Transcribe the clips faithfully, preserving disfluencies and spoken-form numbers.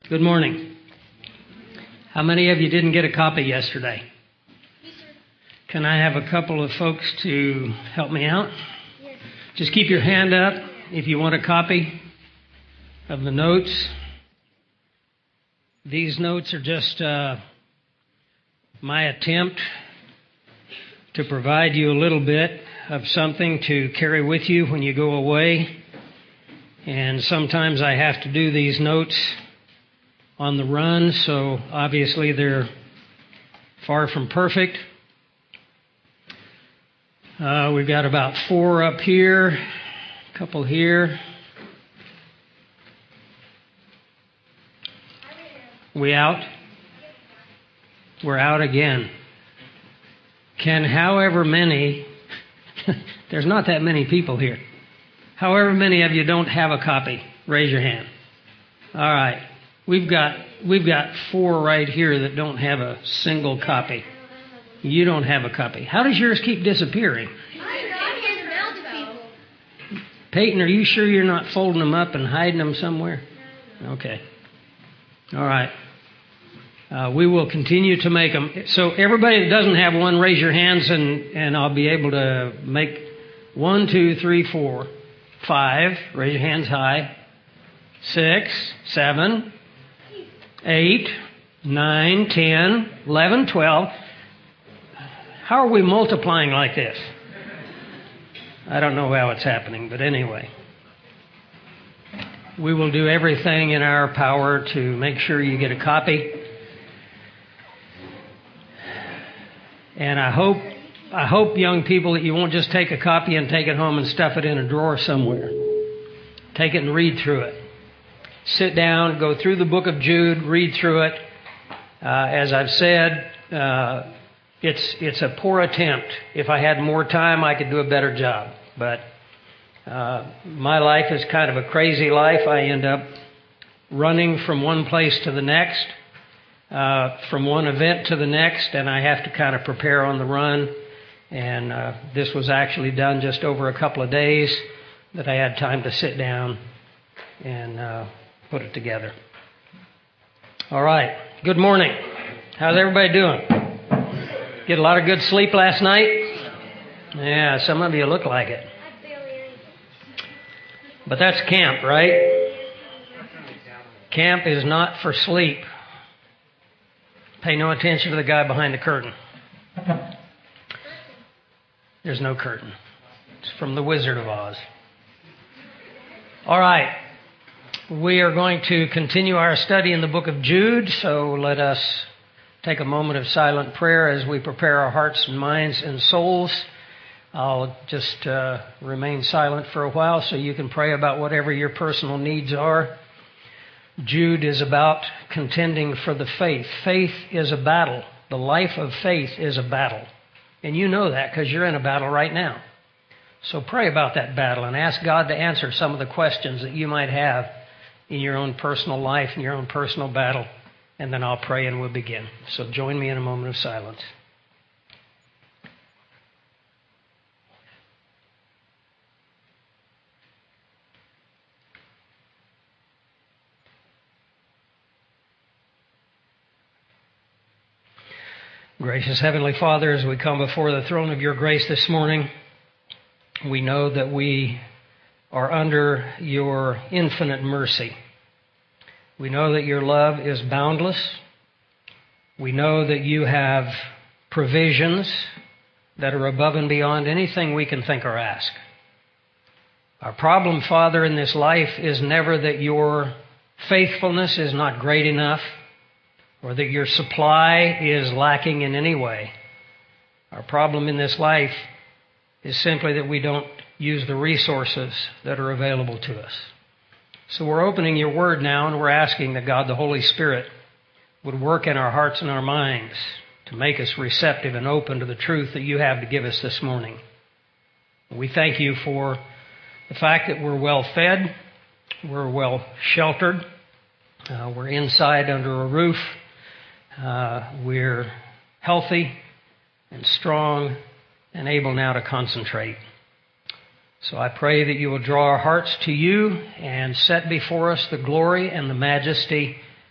Good morning. How many of you didn't get a copy yesterday? Can I have a couple of folks to help me out? Just keep your hand up if you want a copy of the notes. These notes are just uh, my attempt to provide you a little bit of something to carry with you when you go away. And sometimes I have to do these notes on the run, so obviously they're far from perfect. Uh, we've got about four up here, a couple here. We out? We're out again. Can however many, there's not that many people here. However many of you don't have a copy, raise your hand. All right. We've got we've got four right here that don't have a single copy. You don't have a copy. How does yours keep disappearing? Peyton, are you sure you're not folding them up and hiding them somewhere? Okay. All right. Uh, we will continue to make them. So everybody that doesn't have one, raise your hands, and, and I'll be able to make one, two, three, four, five. Raise your hands high. Six, seven, eight, nine, ten, eleven, twelve. How are we multiplying like this? I don't know how it's happening, but anyway. We will do everything in our power to make sure you get a copy. And I hope, I hope, young people, that you won't just take a copy and take it home and stuff it in a drawer somewhere. Take it and read through it. Sit down, go through the book of Jude, read through it. Uh, as I've said, uh, it's it's a poor attempt. If I had more time, I could do a better job. But uh, my life is kind of a crazy life. I end up running from one place to the next, uh, from one event to the next, and I have to kind of prepare on the run. And uh, this was actually done just over a couple of days that I had time to sit down and uh, put it together. All right. Good morning. How's everybody doing? Get a lot of good sleep last night? Yeah, some of you look like it. But that's camp, right? Camp is not for sleep. Pay no attention to the guy behind the curtain. There's no curtain. It's from the Wizard of Oz. All right. We are going to continue our study in the book of Jude, so let us take a moment of silent prayer as we prepare our hearts and minds and souls. I'll just uh, remain silent for a while so you can pray about whatever your personal needs are. Jude is about contending for the faith. Faith is a battle. The life of faith is a battle. And you know that because you're in a battle right now. So pray about that battle and ask God to answer some of the questions that you might have in your own personal life, in your own personal battle. And then I'll pray and we'll begin. So join me in a moment of silence. Gracious Heavenly Father, as we come before the throne of your grace this morning, we know that we are under your infinite mercy. We know that your love is boundless. We know that you have provisions that are above and beyond anything we can think or ask. Our problem, Father, in this life is never that your faithfulness is not great enough or that your supply is lacking in any way. Our problem in this life is simply that we don't use the resources that are available to us. So we're opening your word now, and we're asking that God, the Holy Spirit, would work in our hearts and our minds to make us receptive and open to the truth that you have to give us this morning. We thank you for the fact that we're well fed, we're well sheltered, uh, we're inside under a roof, uh, we're healthy and strong and able now to concentrate. So I pray that you will draw our hearts to you and set before us the glory and the majesty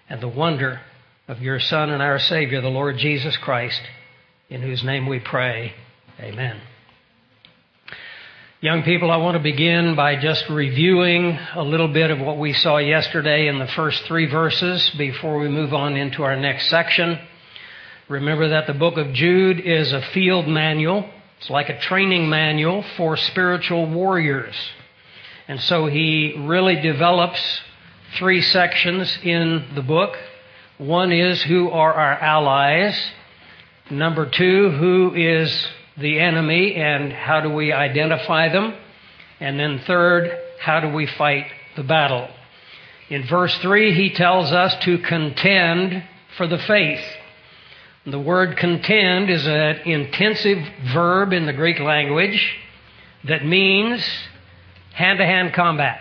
and the wonder of your Son and our Savior, the Lord Jesus Christ, in whose name we pray. Amen. Young people, I want to begin by just reviewing a little bit of what we saw yesterday in the first three verses before we move on into our next section. Remember that the book of Jude is a field manual. It's like a training manual for spiritual warriors. And so he really develops three sections in the book. One is, who are our allies? Number two, who is the enemy and how do we identify them? And then third, how do we fight the battle? In verse three, he tells us to contend for the faith. The word contend is an intensive verb in the Greek language that means hand-to-hand combat.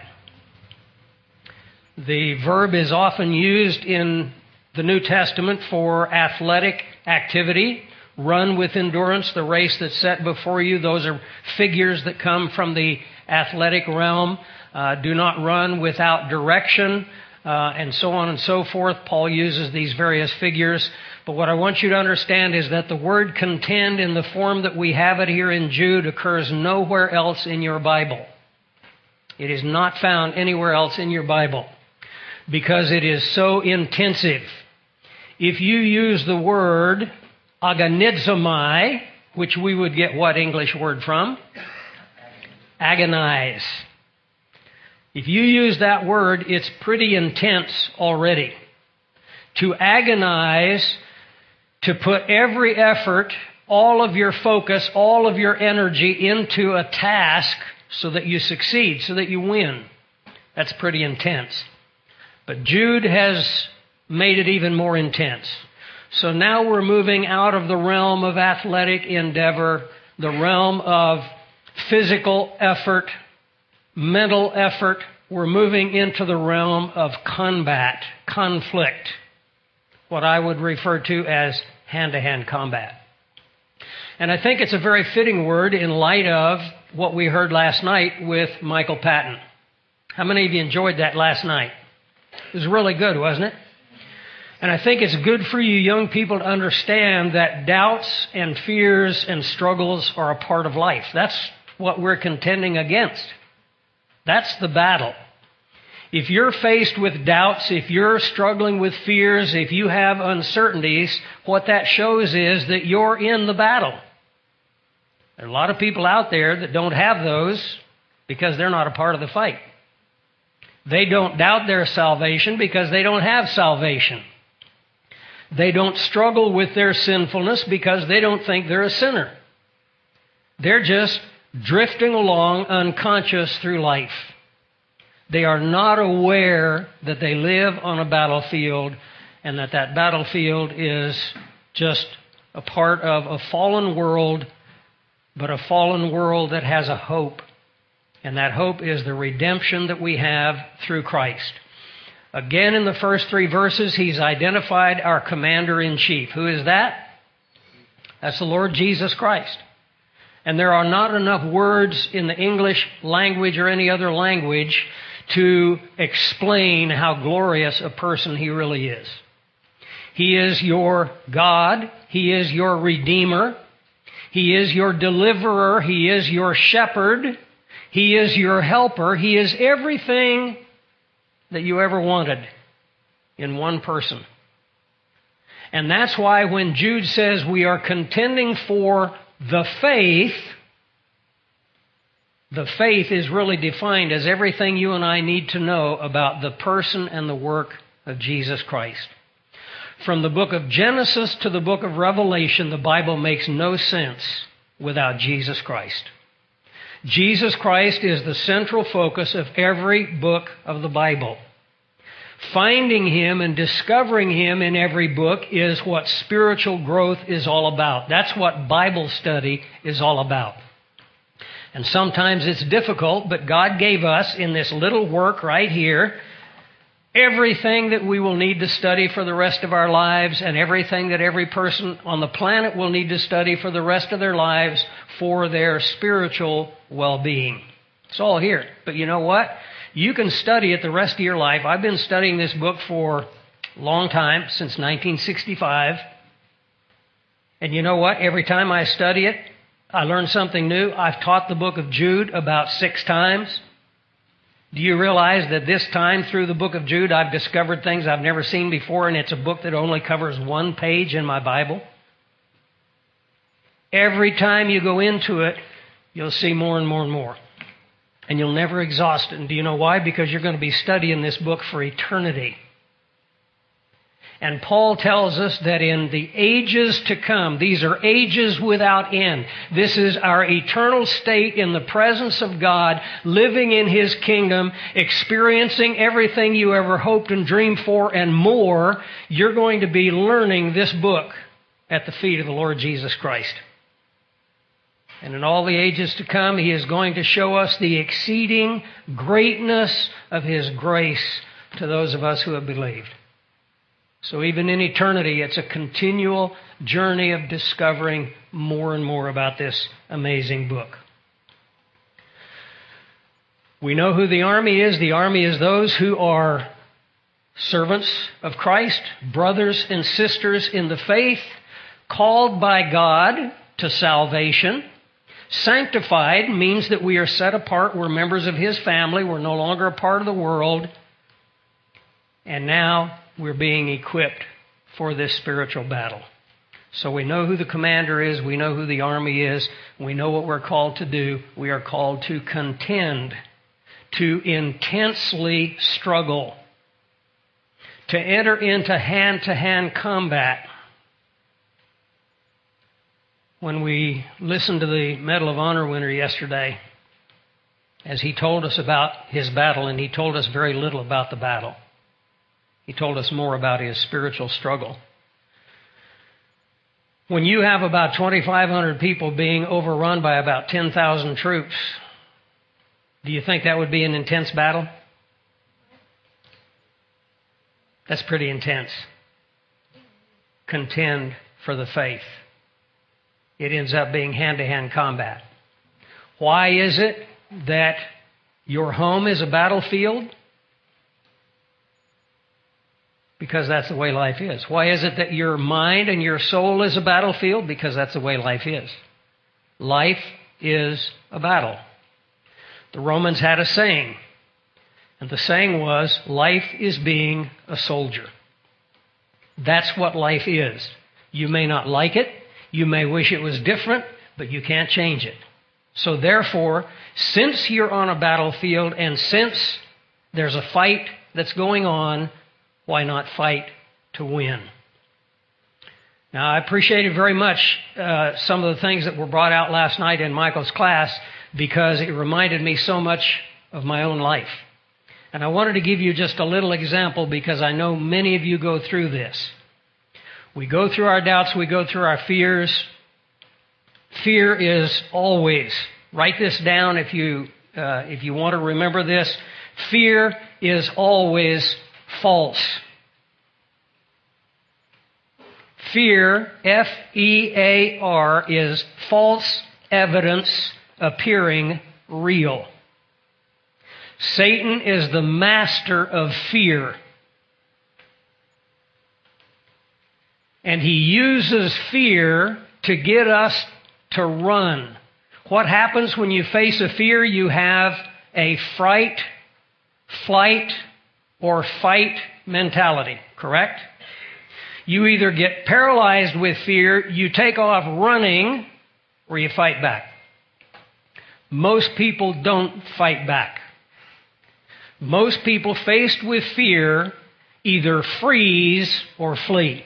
The verb is often used in the New Testament for athletic activity. Run with endurance the race that's set before you. Those are figures that come from the athletic realm. Uh, do not run without direction, uh, and so on and so forth. Paul uses these various figures. But what I want you to understand is that the word contend in the form that we have it here in Jude occurs nowhere else in your Bible. It is not found anywhere else in your Bible because it is so intensive. If you use the word agonizomai, which we would get what English word from? Agonize. If you use that word, it's pretty intense already. To agonize, to put every effort, all of your focus, all of your energy into a task so that you succeed, so that you win. That's pretty intense. But Jude has made it even more intense. So now we're moving out of the realm of athletic endeavor, the realm of physical effort, mental effort. We're moving into the realm of combat, conflict, what I would refer to as hand-to-hand combat. And I think it's a very fitting word in light of what we heard last night with Michael Patton. How many of you enjoyed that last night? It was really good, wasn't it? And I think it's good for you young people to understand that doubts and fears and struggles are a part of life. That's what we're contending against. That's the battle. If you're faced with doubts, if you're struggling with fears, if you have uncertainties, what that shows is that you're in the battle. There are a lot of people out there that don't have those because they're not a part of the fight. They don't doubt their salvation because they don't have salvation. They don't struggle with their sinfulness because they don't think they're a sinner. They're just drifting along unconscious through life. They are not aware that they live on a battlefield and that that battlefield is just a part of a fallen world, but a fallen world that has a hope. And that hope is the redemption that we have through Christ. Again, in the first three verses, he's identified our commander-in-chief. Who is that? That's the Lord Jesus Christ. And there are not enough words in the English language or any other language to explain how glorious a person he really is. He is your God. He is your Redeemer. He is your deliverer. He is your shepherd. He is your helper. He is everything that you ever wanted in one person. And that's why when Jude says we are contending for the faith, the faith is really defined as everything you and I need to know about the person and the work of Jesus Christ. From the book of Genesis to the book of Revelation, the Bible makes no sense without Jesus Christ. Jesus Christ is the central focus of every book of the Bible. Finding Him and discovering Him in every book is what spiritual growth is all about. That's what Bible study is all about. And sometimes it's difficult, but God gave us in this little work right here everything that we will need to study for the rest of our lives and everything that every person on the planet will need to study for the rest of their lives for their spiritual well-being. It's all here. But you know what? You can study it the rest of your life. I've been studying this book for long time, since nineteen sixty-five. And you know what? Every time I study it, I learn something new. I've taught the book of Jude about six times. Do you realize that this time through the book of Jude, I've discovered things I've never seen before, and it's a book that only covers one page in my Bible? Every time you go into it, you'll see more and more and more. And you'll never exhaust it. And do you know why? Because you're going to be studying this book for eternity. And Paul tells us that in the ages to come, these are ages without end. This is our eternal state in the presence of God, living in His kingdom, experiencing everything you ever hoped and dreamed for and more. You're going to be learning this book at the feet of the Lord Jesus Christ. And in all the ages to come, He is going to show us the exceeding greatness of His grace to those of us who have believed. So even in eternity, it's a continual journey of discovering more and more about this amazing book. We know who the army is. The army is those who are servants of Christ, brothers and sisters in the faith, called by God to salvation. Sanctified means that we are set apart. We're members of His family. We're no longer a part of the world. And now we're being equipped for this spiritual battle. So we know who the commander is. We know who the army is. We know what we're called to do. We are called to contend, to intensely struggle, to enter into hand-to-hand combat. When we listened to the Medal of Honor winner yesterday, as he told us about his battle, and he told us very little about the battle. He told us more about his spiritual struggle. When you have about twenty-five hundred people being overrun by about ten thousand troops, do you think that would be an intense battle? That's pretty intense. Contend for the faith. It ends up being hand-to-hand combat. Why is it that your home is a battlefield? Because that's the way life is. Why is it that your mind and your soul is a battlefield? Because that's the way life is. Life is a battle. The Romans had a saying, and the saying was, life is being a soldier. That's what life is. You may not like it. You may wish it was different, but you can't change it. So therefore, since you're on a battlefield and since there's a fight that's going on, why not fight to win? Now, I appreciated very much uh, some of the things that were brought out last night in Michael's class because it reminded me so much of my own life. And I wanted to give you just a little example because I know many of you go through this. We go through our doubts, we go through our fears. Fear is always, write this down if you, uh, if you want to remember this, fear is always false. Fear, F E A R, is false evidence appearing real. Satan is the master of fear. And he uses fear to get us to run. What happens when you face a fear? You have a fright, flight, or fight mentality, correct? You either get paralyzed with fear, you take off running, or you fight back. Most people don't fight back. Most people faced with fear either freeze or flee.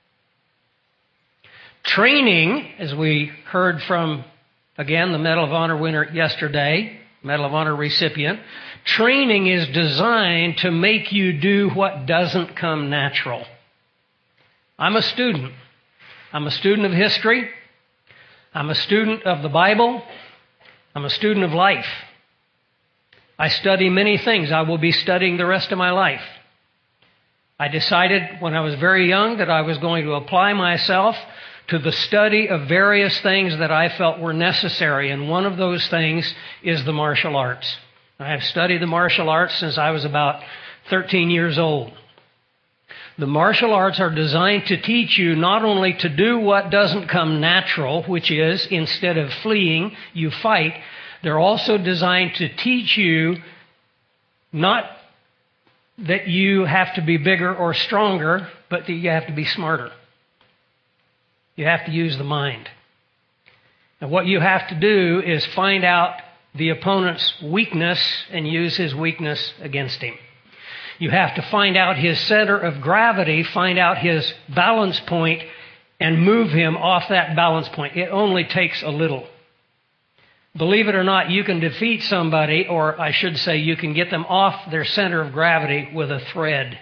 Training, as we heard from, again, the Medal of Honor winner yesterday, Medal of Honor recipient, training is designed to make you do what doesn't come natural. I'm a student. I'm a student of history. I'm a student of the Bible. I'm a student of life. I study many things. I will be studying the rest of my life. I decided when I was very young that I was going to apply myself to the study of various things that I felt were necessary, and one of those things is the martial arts. I have studied the martial arts since I was about thirteen years old. The martial arts are designed to teach you not only to do what doesn't come natural, which is instead of fleeing, you fight. They're also designed to teach you not that you have to be bigger or stronger, but that you have to be smarter. You have to use the mind. And what you have to do is find out the opponent's weakness and use his weakness against him. You have to find out his center of gravity, find out his balance point, and move him off that balance point. It only takes a little. Believe it or not, you can defeat somebody, or I should say you can get them off their center of gravity with a thread.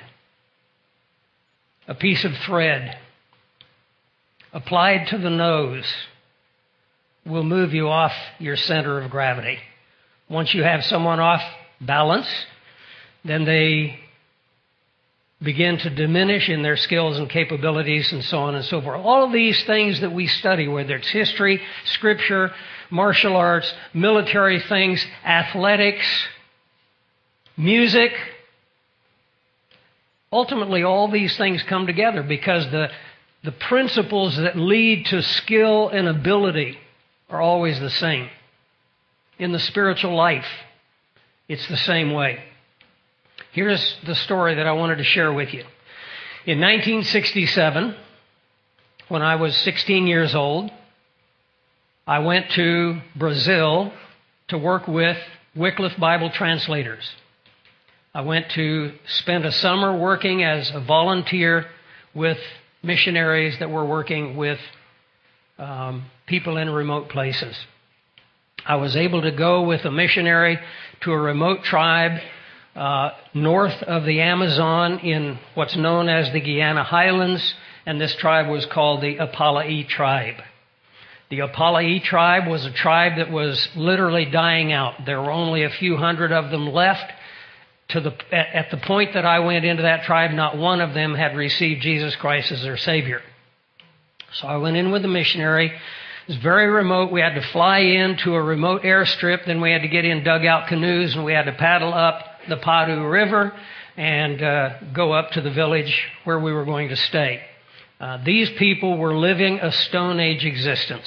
A piece of thread applied to the nose will move you off your center of gravity. Once you have someone off balance, then they begin to diminish in their skills and capabilities and so on and so forth. All of these things that we study, whether it's history, scripture, martial arts, military things, athletics, music, ultimately all these things come together because the, the principles that lead to skill and ability are always the same. In the spiritual life, it's the same way. Here's the story that I wanted to share with you. In nineteen sixty-seven, when I was sixteen years old, I went to Brazil to work with Wycliffe Bible translators. I went to spend a summer working as a volunteer with missionaries that were working with um, people in remote places. I was able to go with a missionary to a remote tribe Uh, north of the Amazon in what's known as the Guiana Highlands, and this tribe was called the Apala'i tribe. The Apala'i tribe was a tribe that was literally dying out. There were only a few hundred of them left. To the at, at the point that I went into that tribe, not one of them had received Jesus Christ as their Savior. So I went in with the missionary. It was very remote. We had to fly in to a remote airstrip. Then we had to get in dugout canoes, and we had to paddle up the Padu River and uh, go up to the village where we were going to stay. Uh, these people were living a Stone Age existence.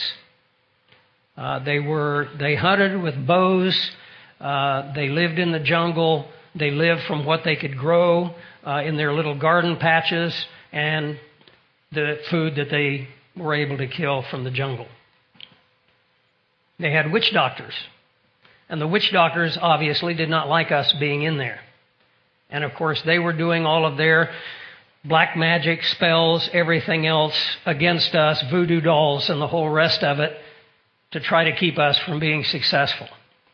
Uh, they were they hunted with bows. Uh, they lived in the jungle. They lived from what they could grow uh, in their little garden patches and the food that they were able to kill from the jungle. They had witch doctors. And the witch doctors obviously did not like us being in there. And of course, they were doing all of their black magic spells, everything else against us, voodoo dolls and the whole rest of it to try to keep us from being successful.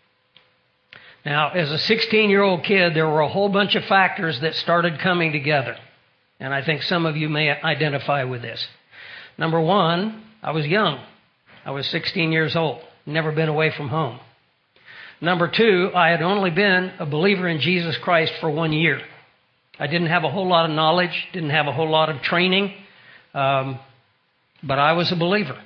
Now, as a sixteen-year-old kid, there were a whole bunch of factors that started coming together. And I think some of you may identify with this. Number one, I was young. I was sixteen years old. Never been away from home. Number two, I had only been a believer in Jesus Christ for one year. I didn't have a whole lot of knowledge, didn't have a whole lot of training, um, but I was a believer.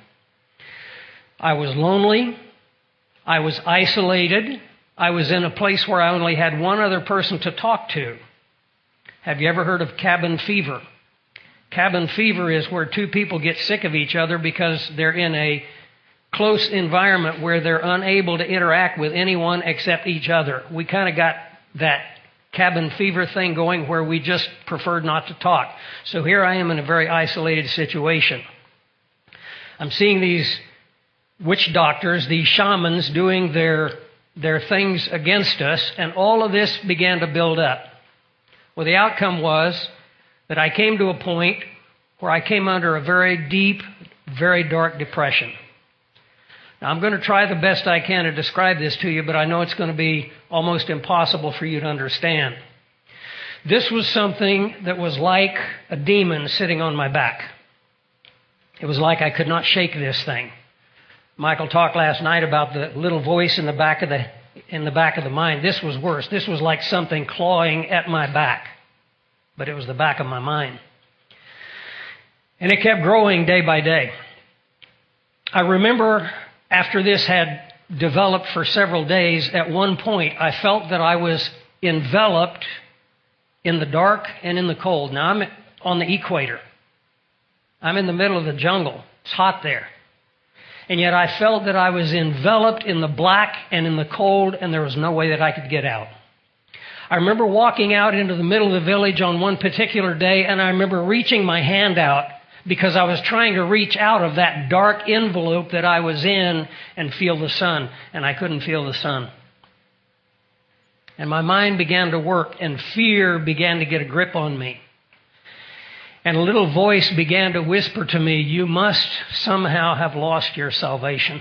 I was lonely. I was isolated. I was in a place where I only had one other person to talk to. Have you ever heard of cabin fever? Cabin fever is where two people get sick of each other because they're in a close environment where they're unable to interact with anyone except each other. We kind of got that cabin fever thing going where we just preferred not to talk. So here I am in a very isolated situation. I'm seeing these witch doctors, these shamans doing their, their things against us, and all of this began to build up. Well, the outcome was that I came to a point where I came under a very deep, very dark depression. Now, I'm going to try the best I can to describe this to you, but I know it's going to be almost impossible for you to understand. This was something that was like a demon sitting on my back. It was like I could not shake this thing. Michael talked last night about the little voice in the back of the in the back of the mind. This was worse. This was like something clawing at my back, but it was the back of my mind. And it kept growing day by day. I remember after this had developed for several days, at one point I felt that I was enveloped in the dark and in the cold. Now, I'm on the equator. I'm in the middle of the jungle. It's hot there. And yet I felt that I was enveloped in the black and in the cold, and there was no way that I could get out. I remember walking out into the middle of the village on one particular day, and I remember reaching my hand out because I was trying to reach out of that dark envelope that I was in and feel the sun, and I couldn't feel the sun. And my mind began to work, and fear began to get a grip on me. And a little voice began to whisper to me, you must somehow have lost your salvation.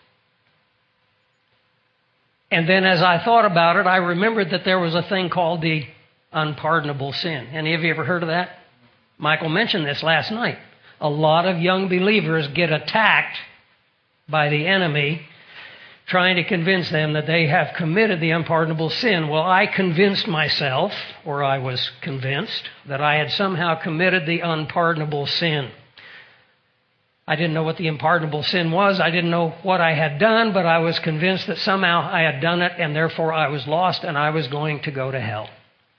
And then as I thought about it, I remembered that there was a thing called the unpardonable sin. Any of you ever heard of that? Michael mentioned this last night. A lot of young believers get attacked by the enemy trying to convince them that they have committed the unpardonable sin. Well, I convinced myself, or I was convinced, that I had somehow committed the unpardonable sin. I didn't know what the unpardonable sin was. I didn't know what I had done, but I was convinced that somehow I had done it, and therefore I was lost and I was going to go to hell.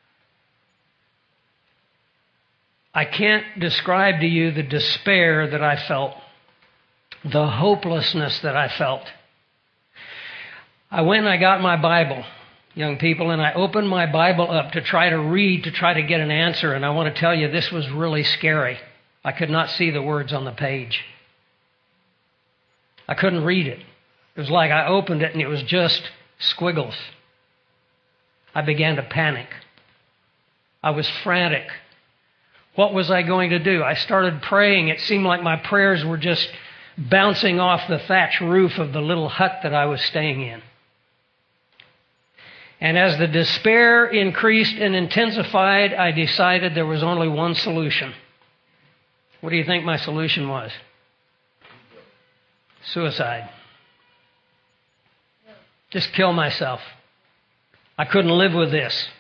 I can't describe to you the despair that I felt, the hopelessness that I felt. I went and I got my Bible, young people, and I opened my Bible up to try to read, to try to get an answer. And I want to tell you, this was really scary. I could not see the words on the page. I couldn't read it. It was like I opened it and it was just squiggles. I began to panic. I was frantic. What was I going to do? I started praying. It seemed like my prayers were just bouncing off the thatch roof of the little hut that I was staying in. And as the despair increased and intensified, I decided there was only one solution. What do you think my solution was? Suicide. Just kill myself. I couldn't live with this.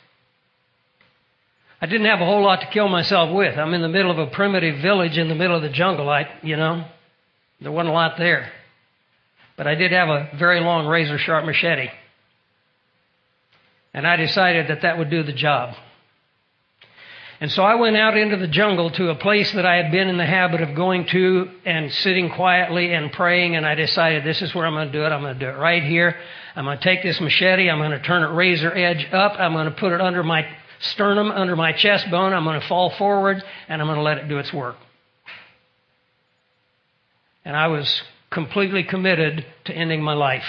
I didn't have a whole lot to kill myself with. I'm in the middle of a primitive village in the middle of the jungle. I, you know, there wasn't a lot there. But I did have a very long razor-sharp machete. And I decided that that would do the job. And so I went out into the jungle to a place that I had been in the habit of going to and sitting quietly and praying. And I decided this is where I'm going to do it. I'm going to do it right here. I'm going to take this machete. I'm going to turn it razor edge up. I'm going to put it under my sternum, under my chest bone. I'm going to fall forward and I'm going to let it do its work. And I was completely committed to ending my life.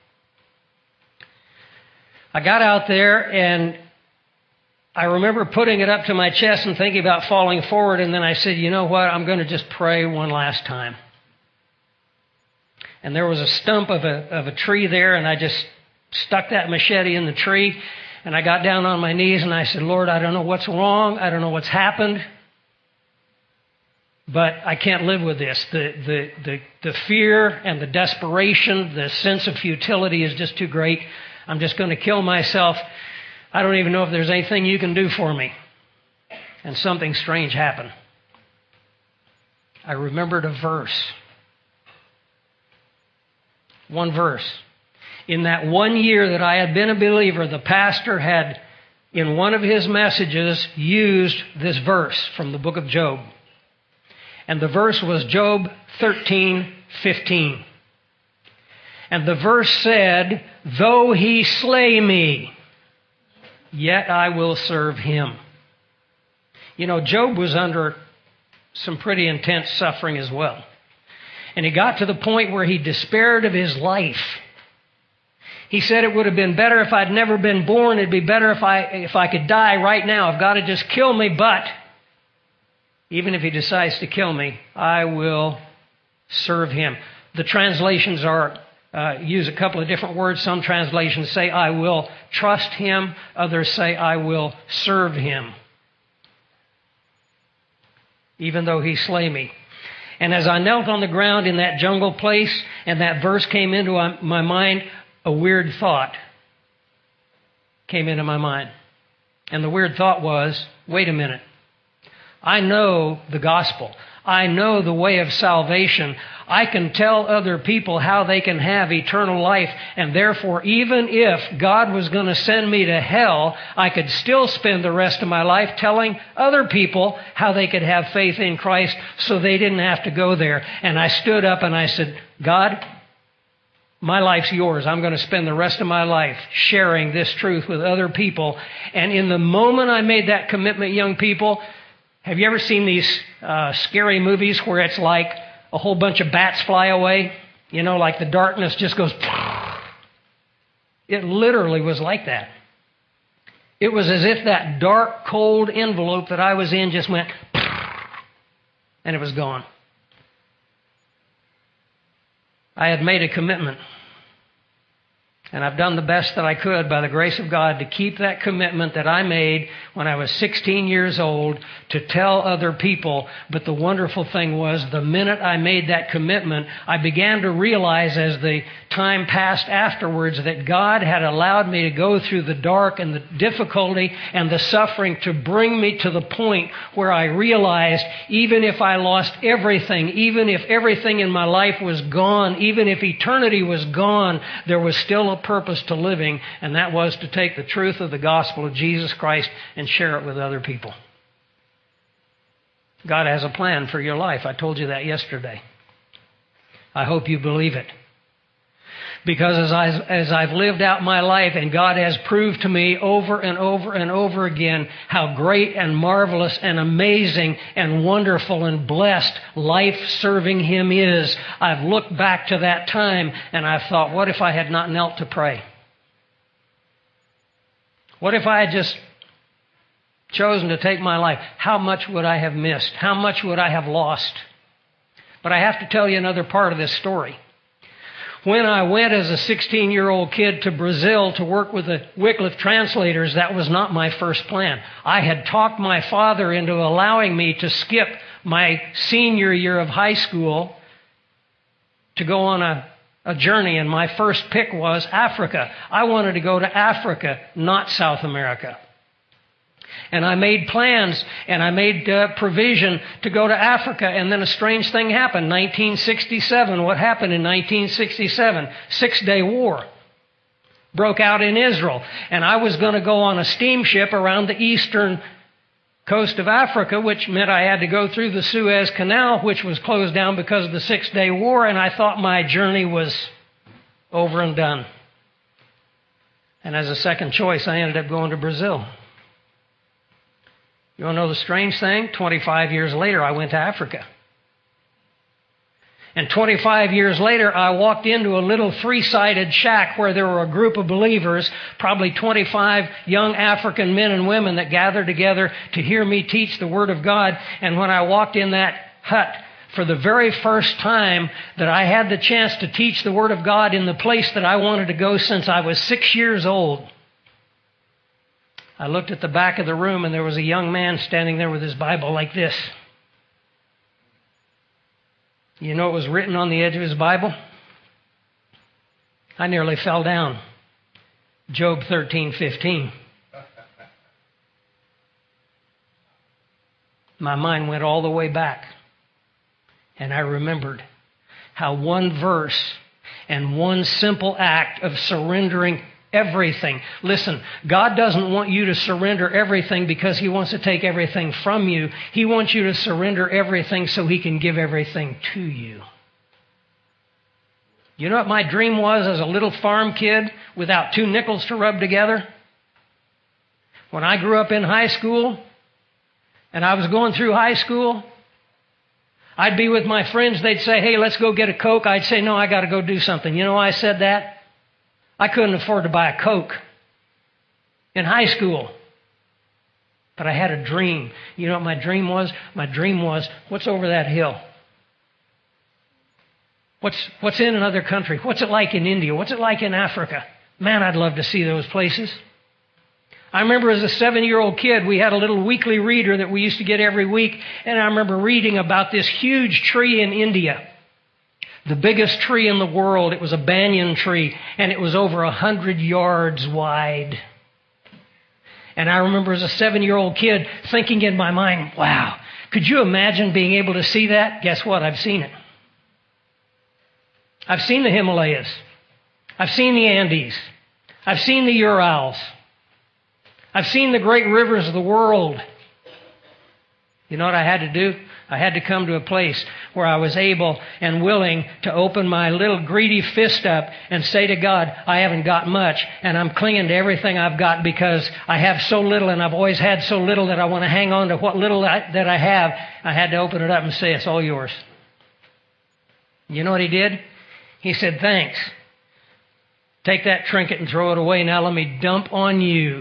I got out there and I remember putting it up to my chest and thinking about falling forward, and then I said, you know what, I'm going to just pray one last time. And there was a stump of a, of a tree there, and I just stuck that machete in the tree, and I got down on my knees and I said, Lord, I don't know what's wrong, I don't know what's happened, but I can't live with this. The, the, the, the fear and the desperation, the sense of futility is just too great. I'm just going to kill myself. I don't even know if there's anything you can do for me. And something strange happened. I remembered a verse. One verse. In that one year that I had been a believer, the pastor had, in one of his messages, used this verse from the book of Job. And the verse was Job thirteen fifteen. And the verse said, though he slay me, yet I will serve him. You know, Job was under some pretty intense suffering as well. And he got to the point where he despaired of his life. He said it would have been better if I'd never been born. It'd be better if I, if I could die right now. If God had just killed me, but even if he decides to kill me, I will serve him. The translations are Uh, use a couple of different words. Some translations say, I will trust him. Others say, I will serve him, even though he slay me. And as I knelt on the ground in that jungle place, and that verse came into my mind, a weird thought came into my mind. And the weird thought was, wait a minute. I know the gospel. I know the way of salvation. I can tell other people how they can have eternal life, and therefore, even if God was going to send me to hell, I could still spend the rest of my life telling other people how they could have faith in Christ so they didn't have to go there. And I stood up and I said, God, my life's yours. I'm going to spend the rest of my life sharing this truth with other people. And in the moment I made that commitment, young people, have you ever seen these uh, scary movies where it's like a whole bunch of bats fly away? You know, like the darkness just goes... It literally was like that. It was as if that dark, cold envelope that I was in just went... and it was gone. I had made a commitment. And I've done the best that I could by the grace of God to keep that commitment that I made when I was sixteen years old to tell other people. But the wonderful thing was, the minute I made that commitment, I began to realize as the time passed afterwards that God had allowed me to go through the dark and the difficulty and the suffering to bring me to the point where I realized even if I lost everything, even if everything in my life was gone, even if eternity was gone, there was still a purpose to living, and that was to take the truth of the gospel of Jesus Christ and share it with other people. God has a plan for your life. I told you that yesterday. I hope you believe it. Because as, I, as I've lived out my life, and God has proved to me over and over and over again how great and marvelous and amazing and wonderful and blessed life serving Him is, I've looked back to that time and I've thought, what if I had not knelt to pray? What if I had just chosen to take my life? How much would I have missed? How much would I have lost? But I have to tell you another part of this story. When I went as a sixteen-year-old kid to Brazil to work with the Wycliffe translators, that was not my first plan. I had talked my father into allowing me to skip my senior year of high school to go on a, a journey, and my first pick was Africa. I wanted to go to Africa, not South America. And I made plans, and I made uh, provision to go to Africa, and then a strange thing happened. nineteen sixty-seven, what happened in nineteen sixty-seven? Six-Day War broke out in Israel, and I was going to go on a steamship around the eastern coast of Africa, which meant I had to go through the Suez Canal, which was closed down because of the Six-Day War, and I thought my journey was over and done. And as a second choice, I ended up going to Brazil. You want to know the strange thing? twenty-five years later, I went to Africa. And twenty-five years later, I walked into a little three-sided shack where there were a group of believers, probably twenty-five young African men and women that gathered together to hear me teach the Word of God. And when I walked in that hut, for the very first time that I had the chance to teach the Word of God in the place that I wanted to go since I was six years old, I looked at the back of the room and there was a young man standing there with his Bible like this. You know what was written on the edge of his Bible? I nearly fell down. Job thirteen fifteen. My mind went all the way back. And I remembered how one verse and one simple act of surrendering everything. Listen, God doesn't want you to surrender everything because He wants to take everything from you. He wants you to surrender everything so He can give everything to you. You know what my dream was as a little farm kid without two nickels to rub together? When I grew up in high school and I was going through high school, I'd be with my friends. They'd say, hey, let's go get a Coke. I'd say, no, I got to go do something. You know why I said that? I couldn't afford to buy a Coke in high school. But I had a dream. You know what my dream was? My dream was, what's over that hill? What's, what's in another country? What's it like in India? What's it like in Africa? Man, I'd love to see those places. I remember as a seven-year-old kid, we had a little weekly reader that we used to get every week, and I remember reading about this huge tree in India. The biggest tree in the world. It was a banyan tree, and it was over a hundred yards wide. And I remember as a seven-year-old kid thinking in my mind, wow, Could you imagine being able to see that? Guess what? I've seen it. I've seen the Himalayas. I've seen the Andes. I've seen the Urals. I've seen the great rivers of the world. You know what I had to do? I had to come to a place where I was able and willing to open my little greedy fist up and say to God, I haven't got much, and I'm clinging to everything I've got because I have so little, and I've always had so little that I want to hang on to what little I, that I have. I had to open it up and say, it's all yours. You know what He did? He said, thanks. Take that trinket and throw it away. Now let me dump on you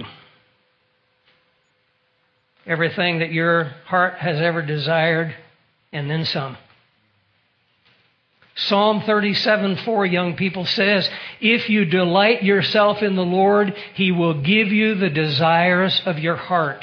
everything that your heart has ever desired, and then some. Psalm thirty-seven four, young people, says, if you delight yourself in the Lord, He will give you the desires of your heart.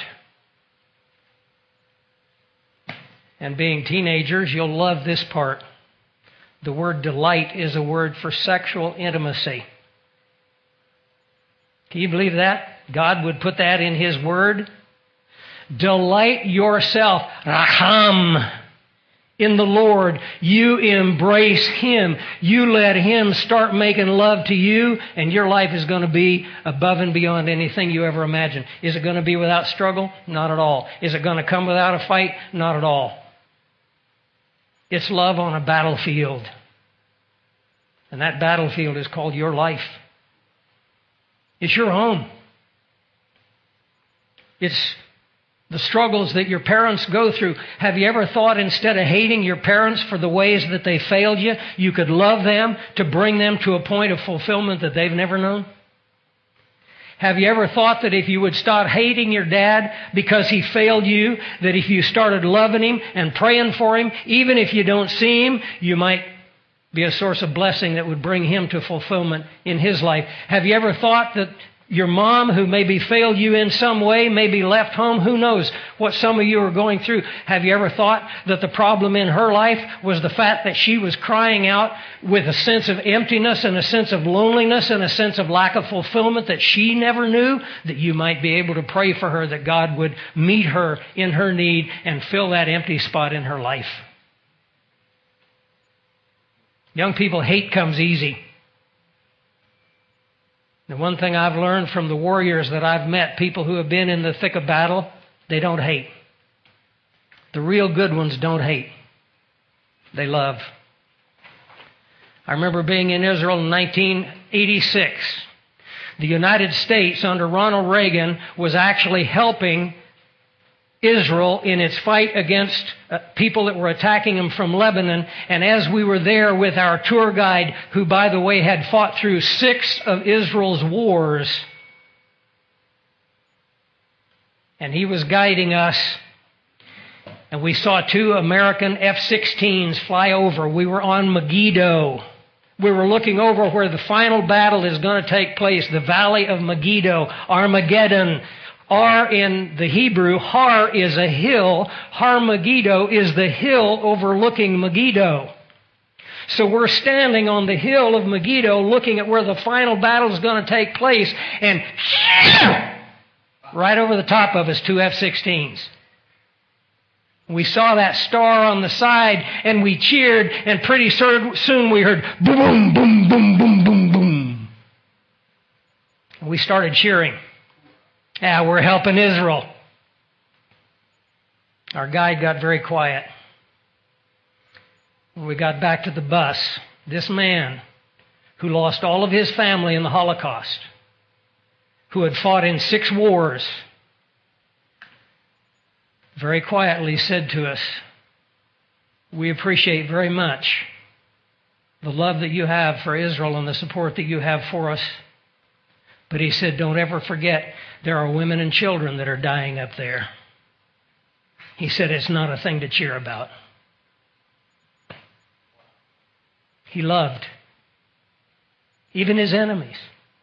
And being teenagers, you'll love this part. The word delight is a word for sexual intimacy. Can you believe that? God would put that in His Word. Delight yourself, Raham, in the Lord. You embrace Him. You let Him start making love to you, and your life is going to be above and beyond anything you ever imagined. Is it going to be without struggle? Not at all. Is it going to come without a fight? Not at all. It's love on a battlefield. And that battlefield is called your life. It's your home. It's the struggles that your parents go through. Have you ever thought, instead of hating your parents for the ways that they failed you, you could love them to bring them to a point of fulfillment that they've never known? Have you ever thought that if you would stop hating your dad because he failed you, that if you started loving him and praying for him, even if you don't see him, you might be a source of blessing that would bring him to fulfillment in his life? Have you ever thought that your mom, who maybe failed you in some way, maybe left home, who knows what some of you are going through, have you ever thought that the problem in her life was the fact that she was crying out with a sense of emptiness and a sense of loneliness and a sense of lack of fulfillment that she never knew? That you might be able to pray for her, that God would meet her in her need and fill that empty spot in her life. Young people, hate comes easy. The one thing I've learned from the warriors that I've met, people who have been in the thick of battle, they don't hate. The real good ones don't hate. They love. I remember being in Israel in nineteen eighty-six. The United States under Ronald Reagan was actually helping Israel in its fight against uh, people that were attacking them from Lebanon. And as we were there with our tour guide, who, by the way, had fought through six of Israel's wars, and he was guiding us, and we saw two American F sixteens fly over. We were on Megiddo. We were looking over where the final battle is going to take place, the Valley of Megiddo, Armageddon. Ar in the Hebrew, Har is a hill. Har Megiddo is the hill overlooking Megiddo. So we're standing on the hill of Megiddo looking at where the final battle is going to take place, and right over the top of us, two F sixteens. We saw that star on the side, and we cheered, and pretty soon we heard boom, boom, boom, boom, boom, boom. And we started cheering. Yeah, we're helping Israel. Our guide got very quiet. When we got back to the bus, this man who lost all of his family in the Holocaust, who had fought in six wars, very quietly said to us, "We appreciate very much the love that you have for Israel and the support that you have for us. But," he said, "don't ever forget there are women and children that are dying up there." He said, "It's not a thing to cheer about." He loved even his enemies.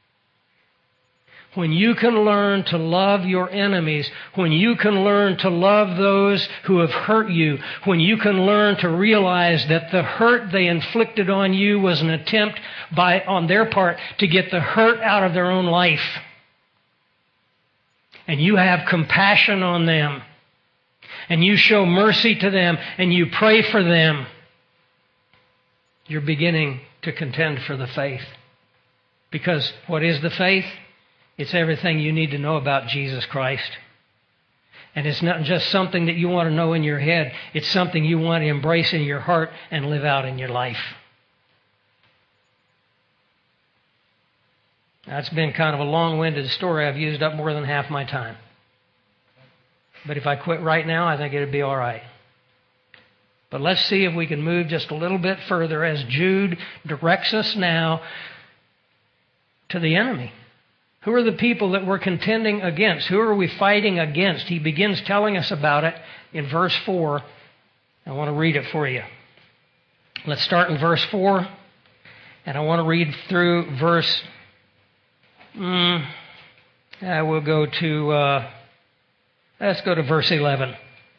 When you can learn to love your enemies, when you can learn to love those who have hurt you, when you can learn to realize that the hurt they inflicted on you was an attempt by on their part to get the hurt out of their own life, and you have compassion on them, and you show mercy to them, and you pray for them, you're beginning to contend for the faith. Because what is the faith? It's everything you need to know about Jesus Christ. And it's not just something that you want to know in your head. It's something you want to embrace in your heart and live out in your life. That's been kind of a long-winded story. I've used up more than half my time. But if I quit right now, I think it'd be all right. But let's see if we can move just a little bit further as Jude directs us now to the enemy. Who are the people that we're contending against? Who are we fighting against? He begins telling us about it in verse four. I want to read it for you. Let's start in verse four, and I want to read through verse... Mm, I will go to... Uh, let's go to verse eleven.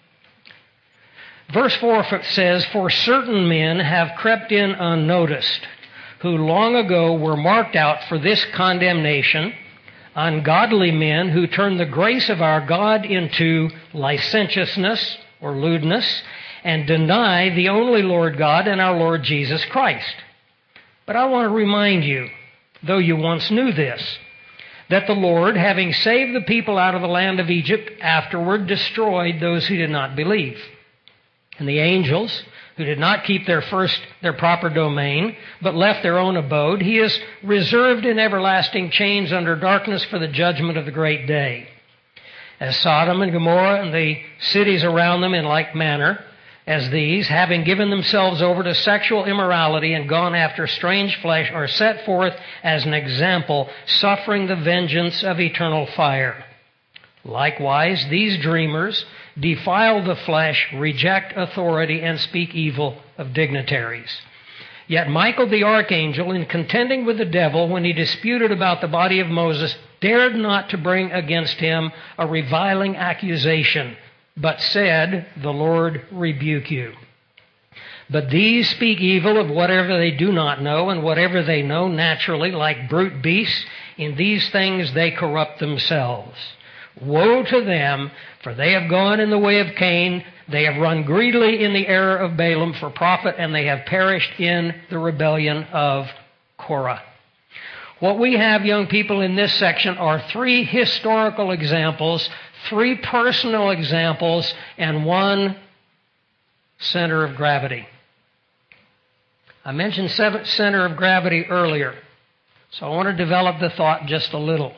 Verse four says, "For certain men have crept in unnoticed, who long ago were marked out for this condemnation, ungodly men who turn the grace of our God into licentiousness or lewdness, and deny the only Lord God and our Lord Jesus Christ. But I want to remind you, though you once knew this, that the Lord, having saved the people out of the land of Egypt, afterward destroyed those who did not believe. And the angels, who did not keep their first, their proper domain, but left their own abode, he is reserved in everlasting chains under darkness for the judgment of the great day. As Sodom and Gomorrah and the cities around them in like manner as these, having given themselves over to sexual immorality and gone after strange flesh, are set forth as an example, suffering the vengeance of eternal fire. Likewise, these dreamers defile the flesh, reject authority, and speak evil of dignitaries. Yet Michael the archangel, in contending with the devil when he disputed about the body of Moses, dared not to bring against him a reviling accusation, but said, 'The Lord rebuke you.' But these speak evil of whatever they do not know, and whatever they know naturally, like brute beasts, in these things they corrupt themselves. Woe to them, for they have gone in the way of Cain, they have run greedily in the error of Balaam for profit, and they have perished in the rebellion of Korah." What we have, young people, in this section are three historical examples, three personal examples, and one center of gravity. I mentioned center of gravity earlier, so I want to develop the thought just a little.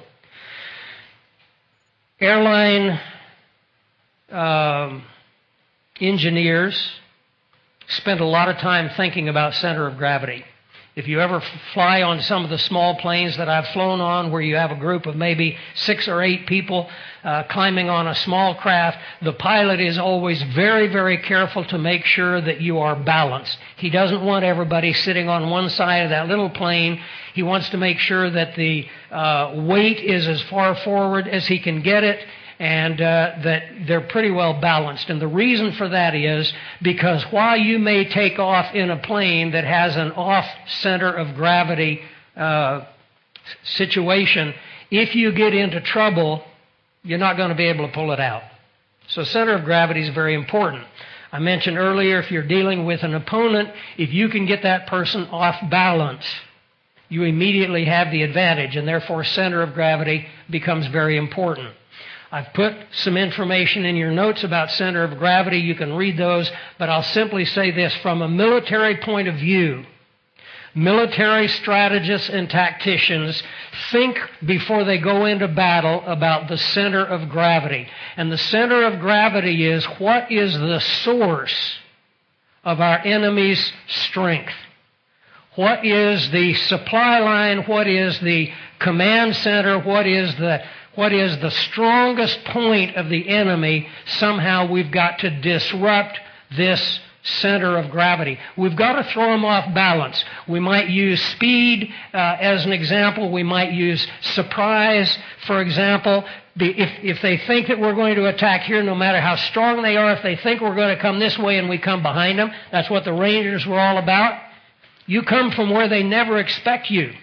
Airline um, engineers spend a lot of time thinking about center of gravity. If you ever fly on some of the small planes that I've flown on where you have a group of maybe six or eight people uh, climbing on a small craft, the pilot is always very, very careful to make sure that you are balanced. He doesn't want everybody sitting on one side of that little plane. He wants to make sure that the uh, weight is as far forward as he can get it, and uh, that they're pretty well balanced. And the reason for that is because while you may take off in a plane that has an off center of gravity uh, situation, if you get into trouble, you're not going to be able to pull it out. So center of gravity is very important. I mentioned earlier, if you're dealing with an opponent, if you can get that person off balance, you immediately have the advantage, and therefore center of gravity becomes very important. I've put some information in your notes about center of gravity. You can read those, but I'll simply say this. From a military point of view, military strategists and tacticians think before they go into battle about the center of gravity. And the center of gravity is, what is the source of our enemy's strength? What is the supply line? What is the command center? What is the What is the strongest point of the enemy? Somehow we've got to disrupt this center of gravity. We've got to throw them off balance. We might use speed uh, as an example. We might use surprise, for example. If, if they think that we're going to attack here, no matter how strong they are, if they think we're going to come this way and we come behind them, that's what the Rangers were all about. You come from where they never expect you,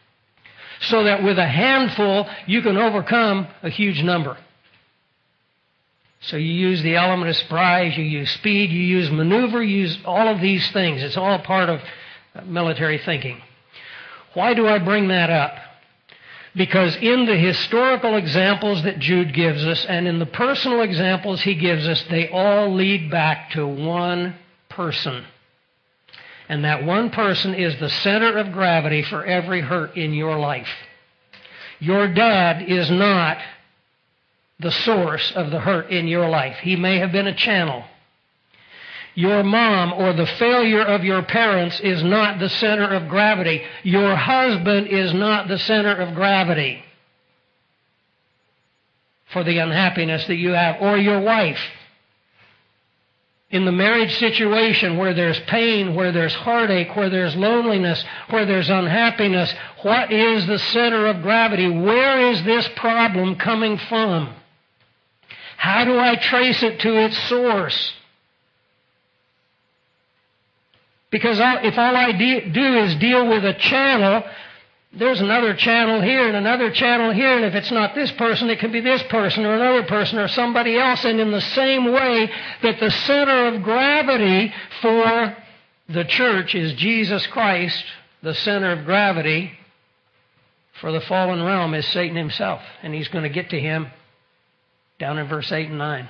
so that with a handful, you can overcome a huge number. So you use the element of surprise, you use speed, you use maneuver, you use all of these things. It's all part of military thinking. Why do I bring that up? Because in the historical examples that Jude gives us and in the personal examples he gives us, they all lead back to one person. And that one person is the center of gravity for every hurt in your life. Your dad is not the source of the hurt in your life. He may have been a channel. Your mom or the failure of your parents is not the center of gravity. Your husband is not the center of gravity for the unhappiness that you have, or your wife. In the marriage situation where there's pain, where there's heartache, where there's loneliness, where there's unhappiness, what is the center of gravity? Where is this problem coming from? How do I trace it to its source? Because if all I do is deal with a channel, there's another channel here and another channel here, and if it's not this person, it can be this person or another person or somebody else. And in the same way that the center of gravity for the church is Jesus Christ, the center of gravity for the fallen realm is Satan himself. And he's going to get to him down in verse eight and nine.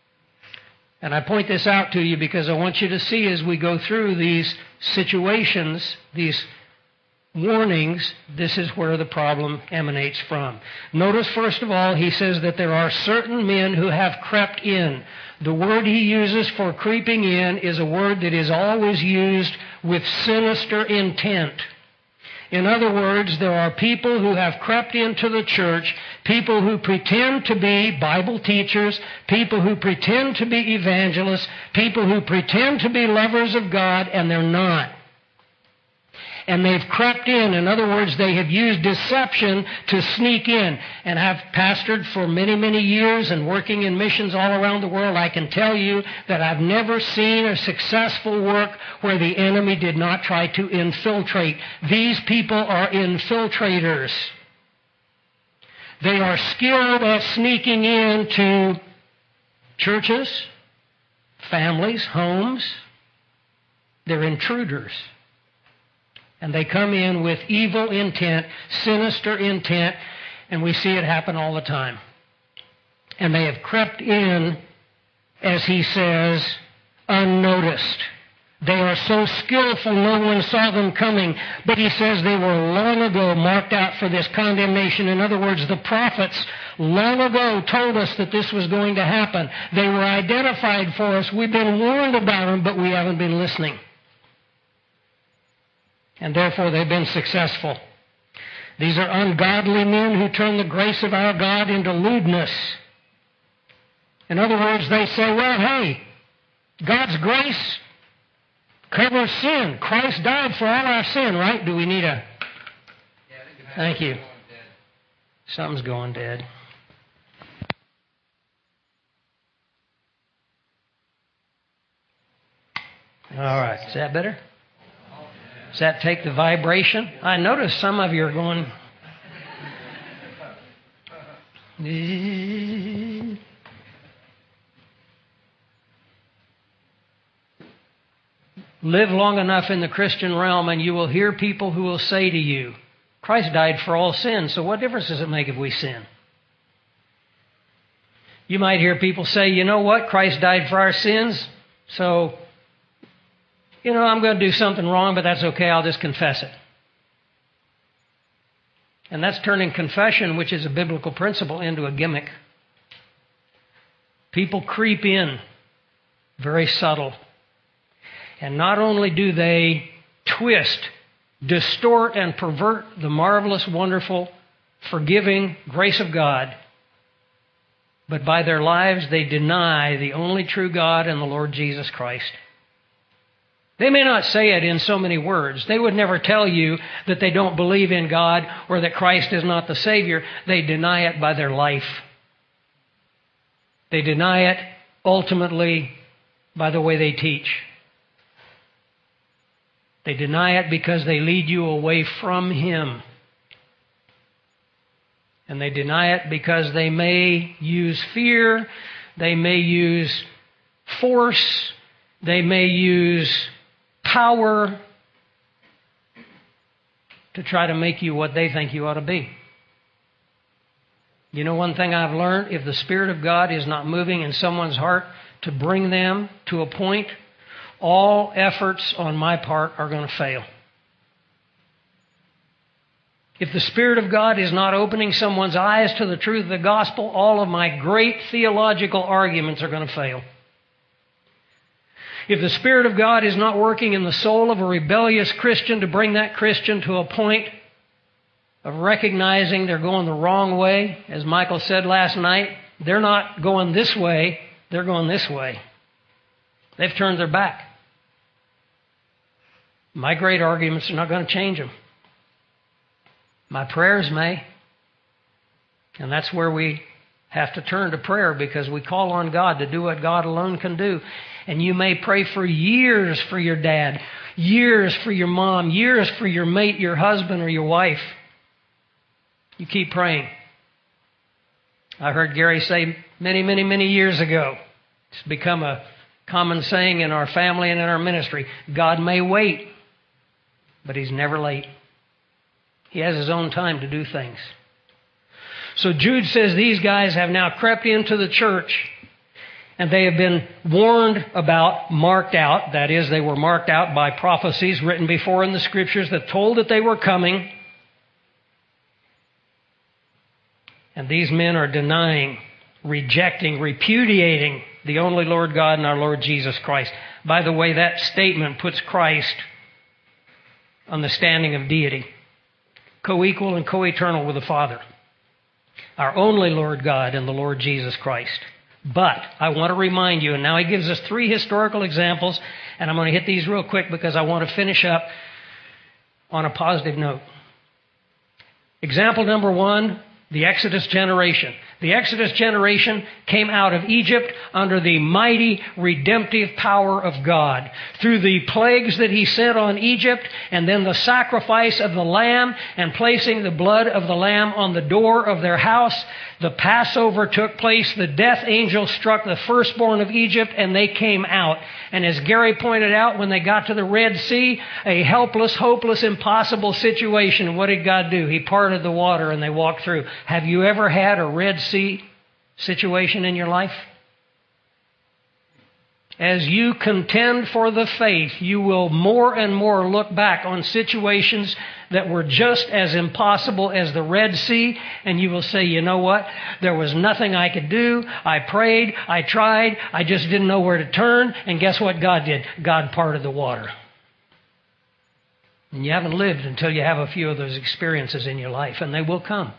And I point this out to you because I want you to see as we go through these situations, these warnings, this is where the problem emanates from. Notice, first of all, he says that there are certain men who have crept in. The word he uses for creeping in is a word that is always used with sinister intent. In other words, there are people who have crept into the church, people who pretend to be Bible teachers, people who pretend to be evangelists, people who pretend to be lovers of God, and they're not. And they've crept in. In other words, they have used deception to sneak in. And I've pastored for many, many years and working in missions all around the world. I can tell you that I've never seen a successful work where the enemy did not try to infiltrate. These people are infiltrators. They are skilled at sneaking into churches, families, homes. They're intruders. And they come in with evil intent, sinister intent, and we see it happen all the time. And they have crept in, as he says, unnoticed. They are so skillful no one saw them coming. But he says they were long ago marked out for this condemnation. In other words, the prophets long ago told us that this was going to happen. They were identified for us. We've been warned about them, but we haven't been listening. And therefore they've been successful. These are ungodly men who turn the grace of our God into lewdness. In other words, they say, well, hey, God's grace covers sin. Christ died for all our sin, right? Do we need a... Thank you. Something's going dead. All right. Is that better? Does that take the vibration? I notice some of you are going... Live long enough in the Christian realm and you will hear people who will say to you, Christ died for all sin, so what difference does it make if we sin? You might hear people say, you know what, Christ died for our sins, so... You know, I'm going to do something wrong, but that's okay. I'll just confess it. And that's turning confession, which is a biblical principle, into a gimmick. People creep in, very subtle. And not only do they twist, distort, and pervert the marvelous, wonderful, forgiving grace of God, but by their lives they deny the only true God and the Lord Jesus Christ. They may not say it in so many words. They would never tell you that they don't believe in God or that Christ is not the Savior. They deny it by their life. They deny it ultimately by the way they teach. They deny it because they lead you away from Him. And they deny it because they may use fear, They may use force. They may use power to try to make you what they think you ought to be. You know one thing I've learned? If the Spirit of God is not moving in someone's heart to bring them to a point, all efforts on my part are going to fail. If the Spirit of God is not opening someone's eyes to the truth of the gospel, all of my great theological arguments are going to fail. If the Spirit of God is not working in the soul of a rebellious Christian to bring that Christian to a point of recognizing they're going the wrong way, as Michael said last night, they're not going this way, they're going this way. They've turned their back. My great arguments are not going to change them. My prayers may. And that's where we have to turn to prayer, because we call on God to do what God alone can do. And you may pray for years for your dad, years for your mom, years for your mate, your husband, or your wife. You keep praying. I heard Gary say many, many, many years ago, it's become a common saying in our family and in our ministry, God may wait, but He's never late. He has His own time to do things. So Jude says these guys have now crept into the church, and they have been warned about, marked out. That is, they were marked out by prophecies written before in the Scriptures that told that they were coming. And these men are denying, rejecting, repudiating the only Lord God and our Lord Jesus Christ. By the way, that statement puts Christ on the standing of deity, co-equal and co-eternal with the Father, our only Lord God and the Lord Jesus Christ. But I want to remind you, and now he gives us three historical examples, and I'm going to hit these real quick because I want to finish up on a positive note. Example number one, the Exodus generation. The Exodus generation came out of Egypt under the mighty redemptive power of God. Through the plagues that He sent on Egypt, and then the sacrifice of the lamb and placing the blood of the lamb on the door of their house, the Passover took place. The death angel struck the firstborn of Egypt, and they came out. And as Gary pointed out, when they got to the Red Sea, a helpless, hopeless, impossible situation. What did God do? He parted the water and they walked through. Have you ever had a Red Sea situation in your life? As you contend for the faith, you will more and more look back on situations that were just as impossible as the Red Sea, and you will say, you know what? There was nothing I could do. I prayed, I tried, I just didn't know where to turn, and guess what God did? God parted the water. And you haven't lived until you have a few of those experiences in your life, and they will come.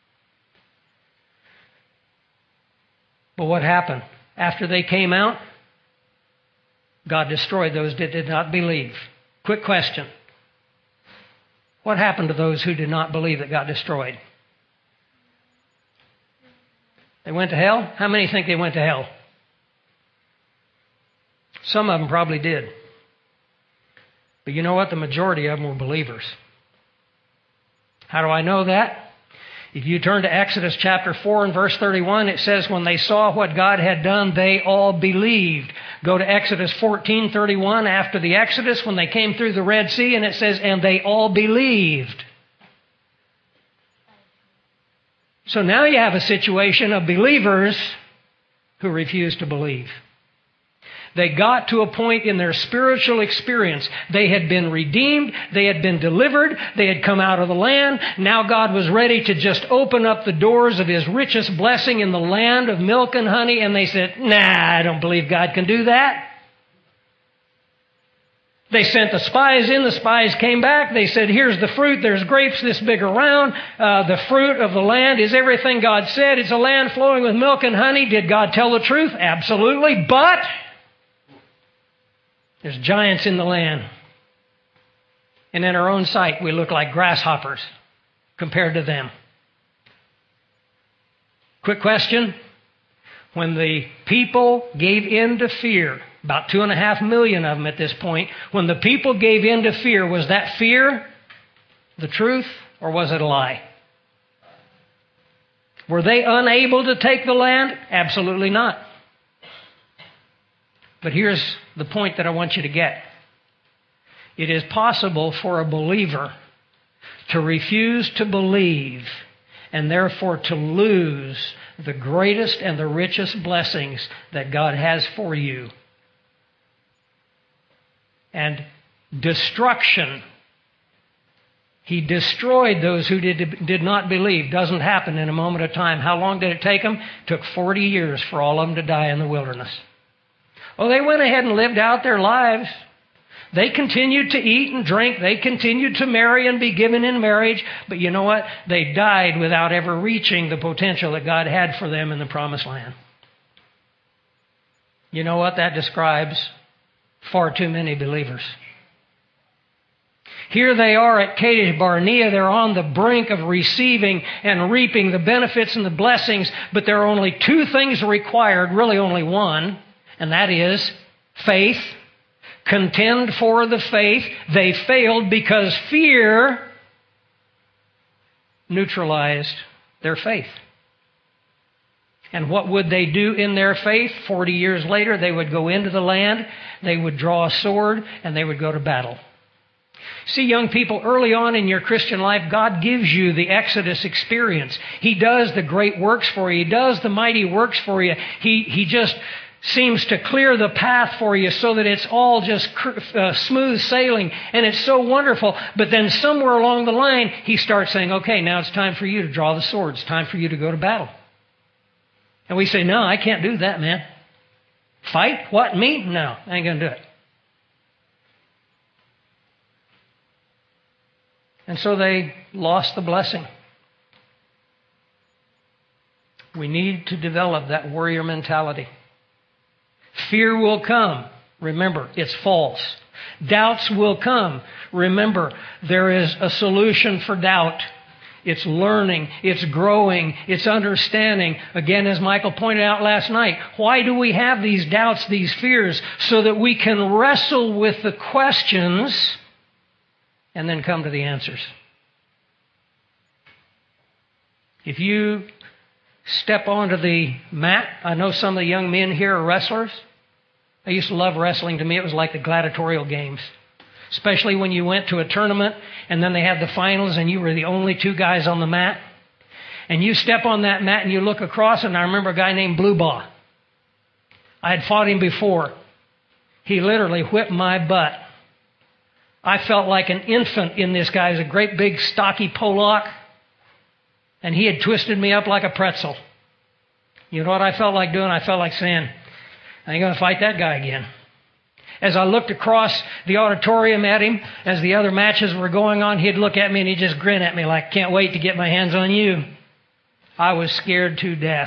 But what happened? After they came out, God destroyed those that did not believe. Quick question. What happened to those who did not believe that got destroyed? They went to hell? How many think they went to hell? Some of them probably did. But you know what? The majority of them were believers. How do I know that? If you turn to Exodus chapter four and verse thirty-one, it says, when they saw what God had done, they all believed. Go to Exodus fourteen thirty-one, after the Exodus, when they came through the Red Sea, and it says, and they all believed. So now you have a situation of believers who refuse to believe. They got to a point in their spiritual experience. They had been redeemed. They had been delivered. They had come out of the land. Now God was ready to just open up the doors of His richest blessing in the land of milk and honey. And they said, nah, I don't believe God can do that. They sent the spies in. The spies came back. They said, here's the fruit. There's grapes this big around. Uh, the fruit of the land is everything God said. It's a land flowing with milk and honey. Did God tell the truth? Absolutely. But there's giants in the land. And in our own sight, we look like grasshoppers compared to them. Quick question. When the people gave in to fear, about two and a half million of them at this point, when the people gave in to fear, was that fear the truth or was it a lie? Were they unable to take the land? Absolutely not. But here's the point that I want you to get. It is possible for a believer to refuse to believe and therefore to lose the greatest and the richest blessings that God has for you. And destruction. He destroyed those who did, did not believe. Doesn't happen in a moment of time. How long did it take them? It took forty years for all of them to die in the wilderness. Oh, they went ahead and lived out their lives. They continued to eat and drink. They continued to marry and be given in marriage. But you know what? They died without ever reaching the potential that God had for them in the promised land. You know what? That describes far too many believers. Here they are at Kadesh Barnea. They're on the brink of receiving and reaping the benefits and the blessings. But there are only two things required, really only one, and that is faith. Contend for the faith. They failed because fear neutralized their faith. And what would they do in their faith? Forty years later, they would go into the land, they would draw a sword, and they would go to battle. See, young people, early on in your Christian life, God gives you the Exodus experience. He does the great works for you. He does the mighty works for you. He, he just seems to clear the path for you so that it's all just uh, smooth sailing, and it's so wonderful. But then somewhere along the line, He starts saying, okay, now it's time for you to draw the sword. It's time for you to go to battle. And we say, no, I can't do that, man. Fight? What, me? No, I ain't going to do it. And so they lost the blessing. We need to develop that warrior mentality. Fear will come. Remember, it's false. Doubts will come. Remember, there is a solution for doubt. It's learning, it's growing, it's understanding. Again, as Michael pointed out last night, why do we have these doubts, these fears? So that we can wrestle with the questions and then come to the answers. If you step onto the mat, I know some of the young men here are wrestlers. I used to love wrestling. To me, it was like the gladiatorial games. Especially when you went to a tournament and then they had the finals and you were the only two guys on the mat. And you step on that mat and you look across, and I remember a guy named Blue Baugh. I had fought him before. He literally whipped my butt. I felt like an infant in this guy. He was a great big stocky Polak. And he had twisted me up like a pretzel. You know what I felt like doing? I felt like saying, I ain't going to fight that guy again. As I looked across the auditorium at him, as the other matches were going on, he'd look at me and he'd just grin at me like, can't wait to get my hands on you. I was scared to death.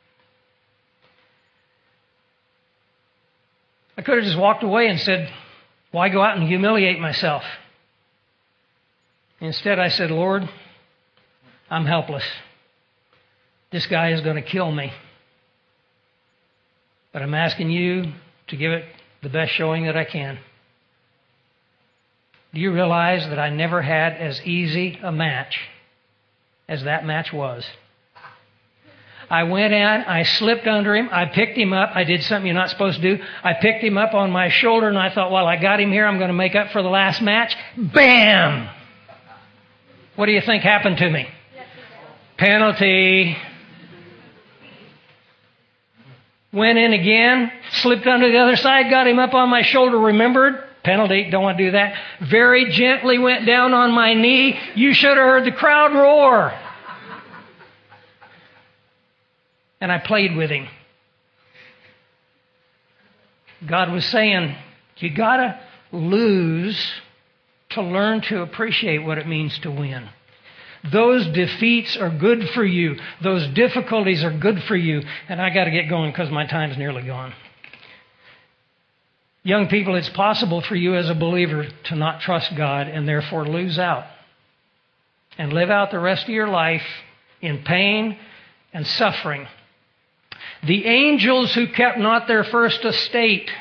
I could have just walked away and said, why go out and humiliate myself? Instead, I said, Lord, I'm helpless. This guy is going to kill me. But I'm asking you to give it the best showing that I can. Do you realize that I never had as easy a match as that match was? I went in, I slipped under him, I picked him up, I did something you're not supposed to do. I picked him up on my shoulder and I thought, well, I got him here, I'm going to make up for the last match. Bam! What do you think happened to me? Penalty. Went in again, slipped under the other side, got him up on my shoulder, remembered? Penalty, don't want to do that. Very gently went down on my knee. You should have heard the crowd roar. And I played with him. God was saying, you got to lose to learn to appreciate what it means to win. Those defeats are good for you. Those difficulties are good for you. And I got to get going because my time's nearly gone. Young people, it's possible for you as a believer to not trust God and therefore lose out and live out the rest of your life in pain and suffering. The angels who kept not their first estate.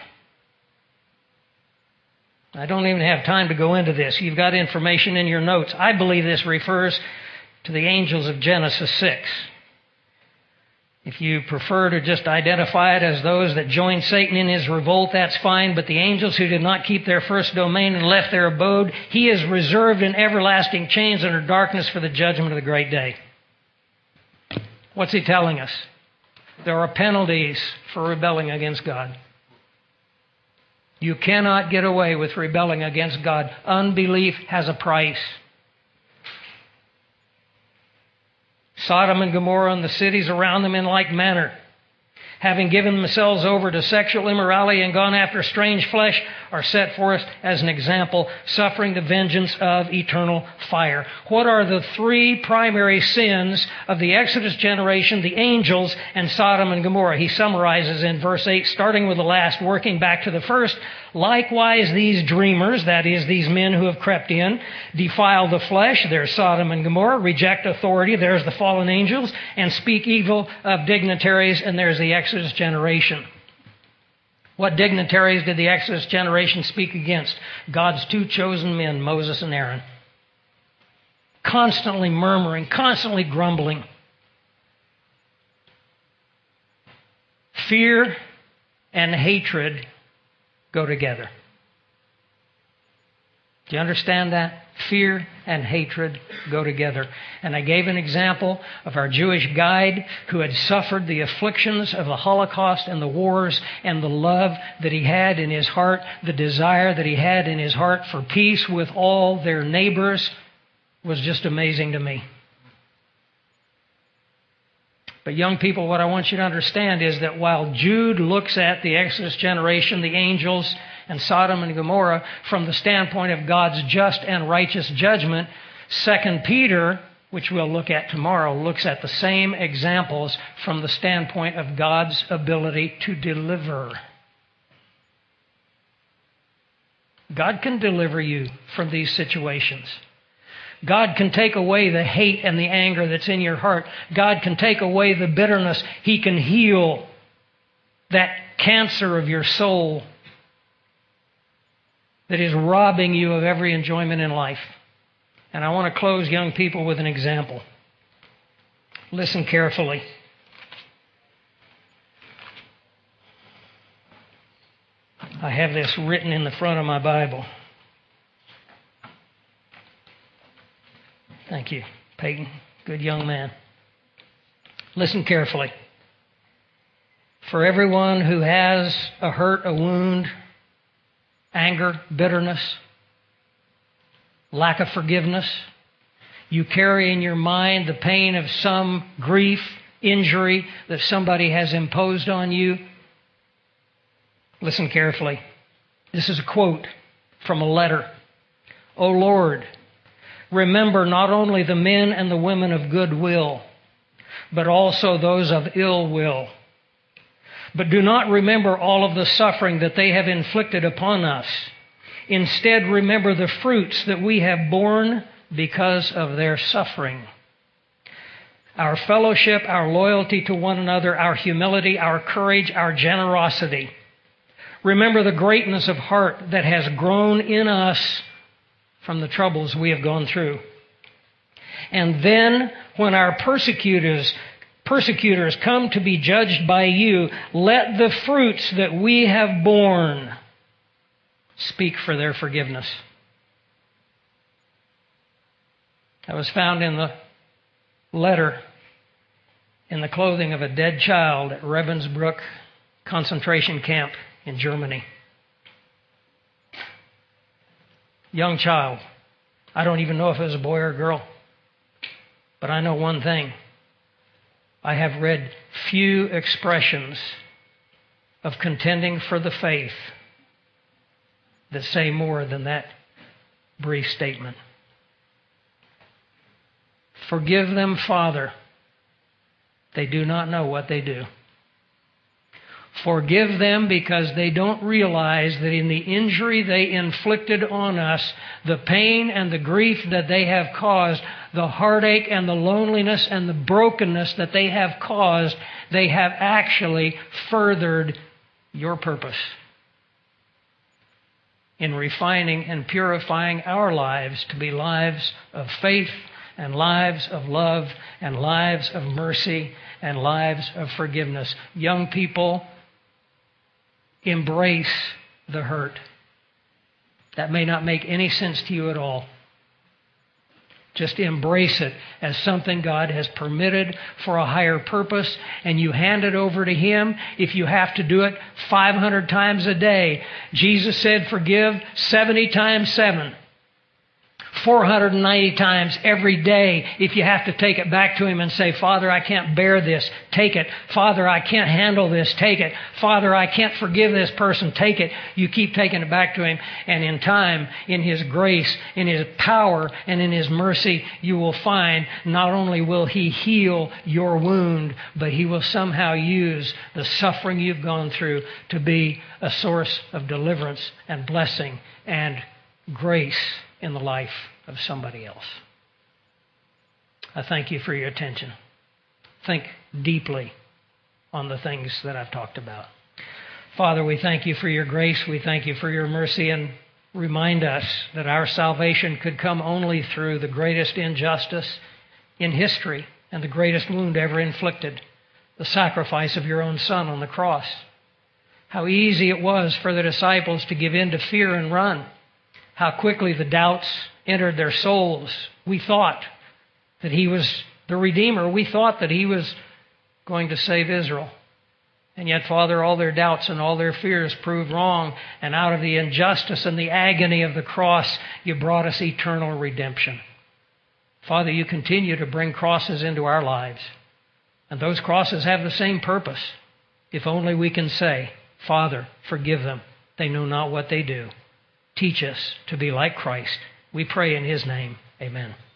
I don't even have time to go into this. You've got information in your notes. I believe this refers to the angels of Genesis six. If you prefer to just identify it as those that joined Satan in his revolt, that's fine. But the angels who did not keep their first domain and left their abode, he is reserved in everlasting chains under darkness for the judgment of the great day. What's he telling us? There are penalties for rebelling against God. You cannot get away with rebelling against God. Unbelief has a price. Sodom and Gomorrah and the cities around them in like manner, having given themselves over to sexual immorality and gone after strange flesh, are set forth as an example, suffering the vengeance of eternal fire. What are the three primary sins of the Exodus generation, the angels, and Sodom and Gomorrah? He summarizes in verse eight, starting with the last, working back to the first. Likewise, these dreamers, that is, these men who have crept in, defile the flesh, there's Sodom and Gomorrah, reject authority, there's the fallen angels, and speak evil of dignitaries, and there's the Exodus generation. What dignitaries did the Exodus generation speak against? God's two chosen men, Moses and Aaron. Constantly murmuring, constantly grumbling. Fear and hatred go together. Do you understand that? Fear and hatred go together. And I gave an example of our Jewish guide who had suffered the afflictions of the Holocaust and the wars, and the love that he had in his heart, the desire that he had in his heart for peace with all their neighbors was just amazing to me. But young people, what I want you to understand is that while Jude looks at the Exodus generation, the angels, and Sodom and Gomorrah from the standpoint of God's just and righteous judgment, Second Peter, which we'll look at tomorrow, looks at the same examples from the standpoint of God's ability to deliver. God can deliver you from these situations. God can take away the hate and the anger that's in your heart. God can take away the bitterness. He can heal that cancer of your soul that is robbing you of every enjoyment in life. And I want to close, young people, with an example. Listen carefully. I have this written in the front of my Bible. Thank you, Peyton. Good young man. Listen carefully. For everyone who has a hurt, a wound, anger, bitterness, lack of forgiveness, you carry in your mind the pain of some grief, injury that somebody has imposed on you. Listen carefully. This is a quote from a letter. O Lord, remember not only the men and the women of good will, but also those of ill will. But do not remember all of the suffering that they have inflicted upon us. Instead, remember the fruits that we have borne because of their suffering. Our fellowship, our loyalty to one another, our humility, our courage, our generosity. Remember the greatness of heart that has grown in us from the troubles we have gone through. And then, when our persecutors persecutors come to be judged by you, let the fruits that we have borne speak for their forgiveness. That was found in the letter in the clothing of a dead child at Ravensbrück concentration camp in Germany. Young child. I don't even know if it was a boy or a girl. But I know one thing. I have read few expressions of contending for the faith that say more than that brief statement. Forgive them, Father. They do not know what they do. Forgive them because they don't realize that in the injury they inflicted on us, the pain and the grief that they have caused, the heartache and the loneliness and the brokenness that they have caused, they have actually furthered your purpose in refining and purifying our lives to be lives of faith and lives of love and lives of mercy and lives of forgiveness. Young people, embrace the hurt. That may not make any sense to you at all. Just embrace it as something God has permitted for a higher purpose, and you hand it over to Him. If you have to do it five hundred times a day, Jesus said forgive seventy times seven. four hundred ninety times every day. If you have to take it back to Him and say, Father, I can't bear this, take it. Father, I can't handle this, take it. Father, I can't forgive this person, take it. You keep taking it back to Him, and in time, in His grace, in His power, and in His mercy, you will find not only will He heal your wound, but He will somehow use the suffering you've gone through to be a source of deliverance and blessing and grace in the life of somebody else. I thank you for your attention. Think deeply on the things that I've talked about. Father, we thank you for your grace. We thank you for your mercy, and remind us that our salvation could come only through the greatest injustice in history and the greatest wound ever inflicted, the sacrifice of your own Son on the cross. How easy it was for the disciples to give in to fear and run. How quickly the doubts entered their souls. We thought that He was the Redeemer. We thought that He was going to save Israel. And yet, Father, all their doubts and all their fears proved wrong. And out of the injustice and the agony of the cross, you brought us eternal redemption. Father, you continue to bring crosses into our lives. And those crosses have the same purpose. If only we can say, Father, forgive them. They know not what they do. Teach us to be like Christ. We pray in His name. Amen.